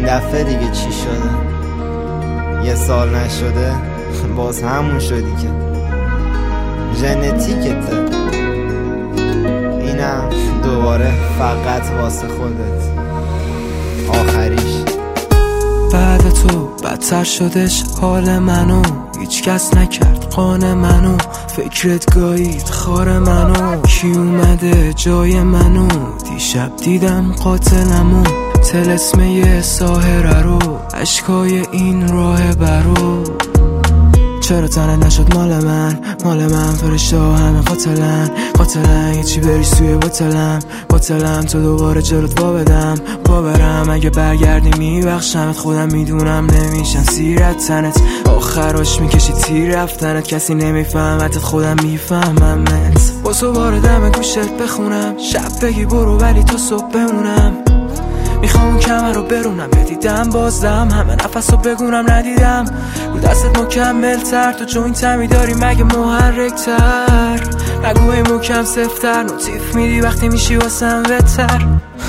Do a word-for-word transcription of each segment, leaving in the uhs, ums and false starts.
این دفعه دیگه چی شده؟ یه سال نشده باز همون شدی که ژنتیکته. اینم دوباره فقط واسه خودت آخریش. بعد تو بدتر شدش حال منو، هیچ کس نکرد قانه منو، فکرت گایید خار منو. کی اومده جای منو؟ دیشب دیدم قاتلمو، طلسم یه ساحره رو، اشکای این راه برو. چرا تنت نشد مال من، مال من فرشته ها همه قاتلن، قاتلن یه چی بری سوی باطلم، باطلم تو دوباره جلوت وا بدم، وا برم. اگه برگردی میبخشمت، خودم میدونم نمیشم سیرت تنت، آخراش میکشی تیر رفتنت، کسی نمیفهمتت خودم میفهممت. با تو واردم گوشت بخونم، شب بگی برو ولی تا صبح بمونم. میخوام اون کمر رو برونم، بدیدم بازدم همه نفس رو بگونم ندیدم. رو دستت مکمل تر، تو جوین تمی داری مگه محرک تر؟ نگوی مکم سفتر، نوتیف میدی وقتی میشی واسم بهتر.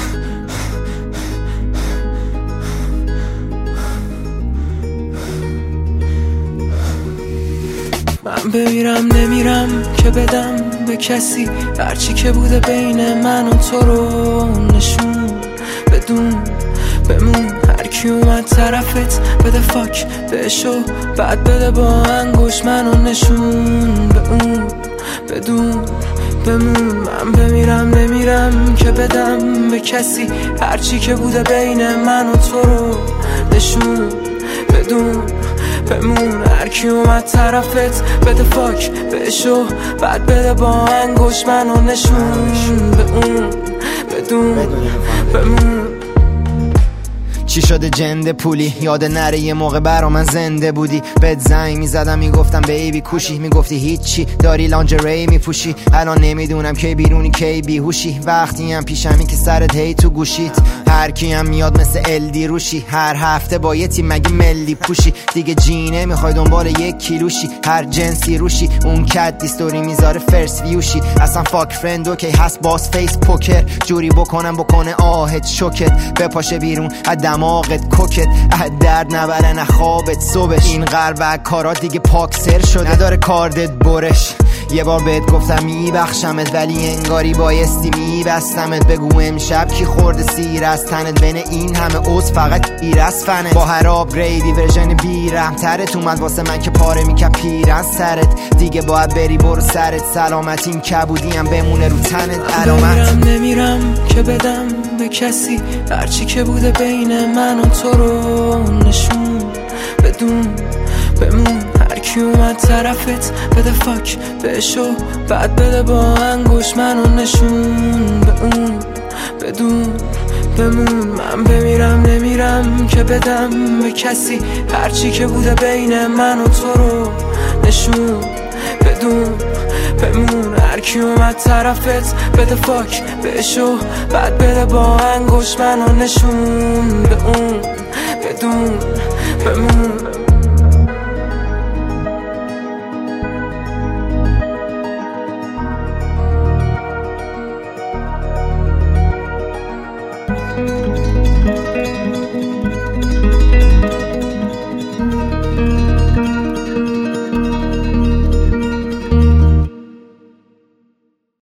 من بمیرم نمیرم که بدم به کسی هرچی که بوده بین من و تو رو نشون بدون بمون. هر کی اومد طرفت بده فاک بهشو، بعد بده با انگوش منو نشون به اون بدون بمون. من بمیرم نمیرم که بدم به کسی هرچی که بوده بین من و تو رو نشون بدون بمون. هر کی اومد طرفت بده فاک بهشو، بعد بده با انگوش منو نشون به اون بدون بمون. چی شده جنده پولی؟ یاد نره یه موقع برا من زنده بودی، بهت زنگ میزدم میگفتم بیبی کوشی، میگفتی هیچی داری لانجری میپوشی. الان نمیدونم کی بیرونی کی بیهوشی، وقتی هم پیشمی که سرت هی تو گوشیت. هر کی هم میاد مثل الدی روشی، هر هفته با یه تیم مگه ملی پوشی. دیگه جینه میخوای دنبال یک کیلوشی، هر جنسی روشی. اون کت دیستوری میذاره فرس ویوشی، اصلا فاک فرندو که هست باس فیس پوکر. جوری بکنم بکنه آهت شوکت، بپاشه بیرون از دماغت کوکت، از درد نبره نه خوابت صبح. این قلب و کارات دیگه پاکسر شده، نداره کاردت برش. یه بار بهت گفتم میبخشمت ولی انگاری بایستی میبستمت. بگو امشب کی خورده سیر از تنت، بین این همه عوض فقط ایر از فنت. با هر آپگریدی ورژن بیرم ترت اومد واسه من که پاره میکرد پیرن سرت. دیگه باید بری برو سرت سلامت، این کبودیم بمونه رو تنت علامت. نمیرم نمیرم که بدم به کسی هرچی که بوده بین من و تو رو نشون بدون بمون. هر کی اومد طرفت بده فاک بهشو، بعد بده با انگوش منو نشون به اون بدون بمون. من بمیرم نمیرم که بدم به کسی هرچی که بوده بین من و تو رو نشون بدون بمون. هر کی اومد طرفت بده فاک بهشو، بعد بده با انگوش منو نشون به اون بدون بمون.